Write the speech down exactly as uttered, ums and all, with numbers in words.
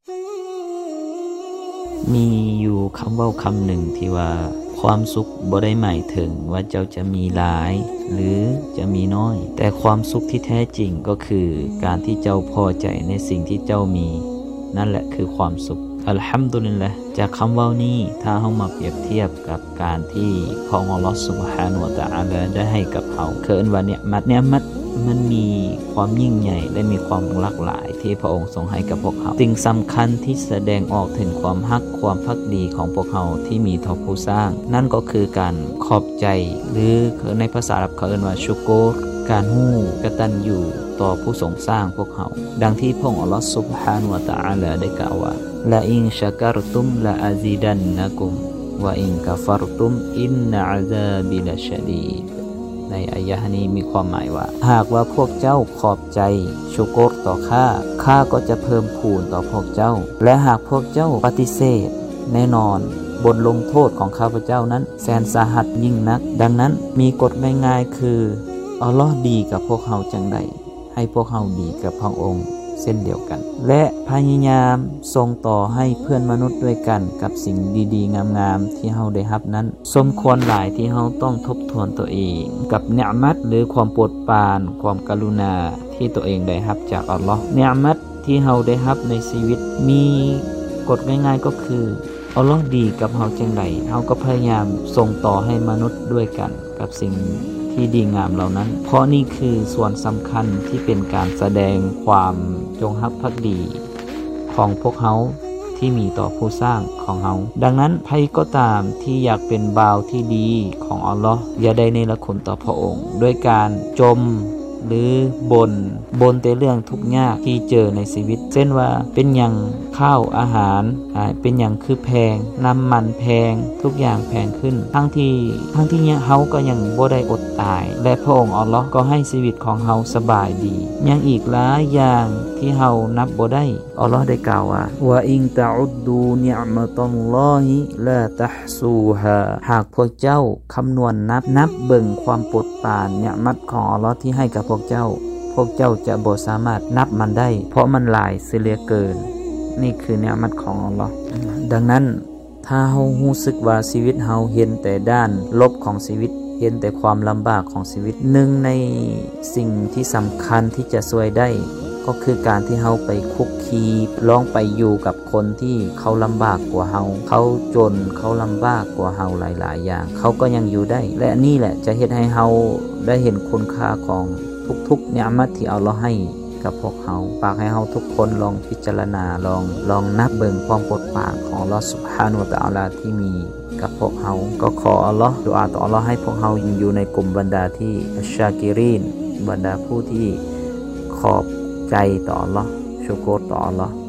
มีอยู่คำเว้าคำหนึ่งที่ว่าความสุขบ่ได้หมายถึงว่าเจ้าจะมีหลายหรือจะมีน้อยแต่ความสุขที่แท้จริงก็คือการที่เจ้าพอใจในสิ่งที่เจ้ามีนั่นแหละคือความสุขอัลฮัมดุลิลละห์จากคำเว้านี้ถ้าเฮามาเปรียบเทียบกับการที่พระองค์อัลเลาะห์ซุบฮานะฮูวะตะอาลาได้ให้กับเฮาคืออันว่าเนี่ยมัดเนี่ยมัดมันมีความยิ่งใหญ่และมีความหลากหลายที่พระองค์ทรงให้กับพวกเขาสิ่งสำคัญที่แสดงออกถึงความฮักความภักดีของพวกเขาที่มีต่อผู้สร้างนั่นก็คือการขอบใจหรือในภาษาอาหรับเขาเรียกว่าชุกรการฮู้กตัญญูต่อผู้ทรงสร้างพวกเขาดังที่พระองค์อัลเลาะห์ซุบฮานะฮูวะตะอาลาได้กล่าวว่าละอินชะกะรตุมละอาซิดันนะกุมวะอินกะฟัรตุมอินนะอะซาบิละชะดีดในอายะห์นี้มีความหมายว่าหากว่าพวกเจ้าขอบใจชุกรต่อข้าข้าก็จะเพิ่มพูนต่อพวกเจ้าและหากพวกเจ้าปฏิเสธแน่นอนบทลงโทษของข้าพเจ้านั้นแสนสาหัสยิ่งนักดังนั้นมีกฎง่ายๆคืออัลเลาะห์ดีกับพวกเขาจังใดให้พวกเขาดีกับพระองค์เส้นเดียวกันและพยายามส่งต่อให้เพื่อนมนุษย์ด้วยกันกับสิ่งดีๆงามๆที่เฮาได้รับนั้นสมควรหลายที่เฮาต้องทบทวนตัวเองกับเนือมัตหรือความโปรดปรานความกรุณาที่ตัวเองได้รับจากอัลเลาะห์เนือมัตที่เฮาได้รับในชีวิตมีกฎง่ายๆก็คืออัลเลาะห์ดีกับเฮาจังไดเฮาก็พยายามส่งต่อให้มนุษย์ด้วยกันกับสิ่งที่ดีงามเหล่านั้นเพราะนี่คือส่วนสำคัญที่เป็นการแสดงความจงรักภักดีของพวกเขาที่มีต่อผู้สร้างของเขาดังนั้นใครก็ตามที่อยากเป็นบ่าวที่ดีของอัลเลาะห์อย่าได้เนรคุณต่อพระองค์ด้วยการจมหรือบนบนแต่เรื่องทุกข์ยากที่เจอในชีวิตเช่นว่าเป็นอย่างข้าวอาหารเป็นอย่างคือแพงน้ำมันแพงทุกอย่างแพงขึ้นทั้งที่ทั้งที่เนี่ยเฮาก็ยังบ่ได้อดตายและพระองค์อัลเลาะห์ก็ให้ชีวิตของเฮาสบายดียังอีกหลายอย่างที่เฮานับบ่ได้อัลเลาะห์ได้กล่าวว่าวะอินตะอุดดูนิอ์มะตัลลอฮิลาตะห์ซูฮาหากพวกเจ้าคำนวณนับนับเบิ่งความโปรดปรานนิอ์มัตของอัลเลาะห์ที่ให้กับพวกเจ้าพวกเจ้าจะบ่สามารถนับมันได้เพราะมันหลายเสียเหลือเกินนี่คือนิอ์มัตของอัลเลาะห์ดังนั้นถ้าเฮารู้สึกว่าชีวิตเฮาเห็นแต่ด้านลบของชีวิตเห็นแต่ความลำบากของชีวิตหนึ่งในสิ่งที่สำคัญที่จะช่วยได้ก็คือการที่เฮาไปคุกคีลองไปอยู่กับคนที่เขาลำบากกว่าเฮาเขาจนเขาลำบากกว่าเฮาหลายๆอย่างเขาก็ยังอยู่ได้และนี่แหละจะเฮ็ดให้เฮาได้เห็นคุณค่าของทุกๆนิอ์มัตที่อัลเลาะห์ให้กับพวกเฮาฝากให้เฮาทุกคนลองพิจารณาลองลองนับเบิ่งความโปรดปรานของอัลเลาะห์ซุบฮานะฮูวะตะอาลาที่มีกับพวกเฮาก็ขออัลเลาะห์ดุอาต่ออัลเลาะห์ให้พวกเฮาอยู่ในกลุ่มบรรดาที่อัชชากิรีนบรรดาผู้ที่ขอบใจต่ออัลเลาะห์ชุกรต่ออัลเลาะห์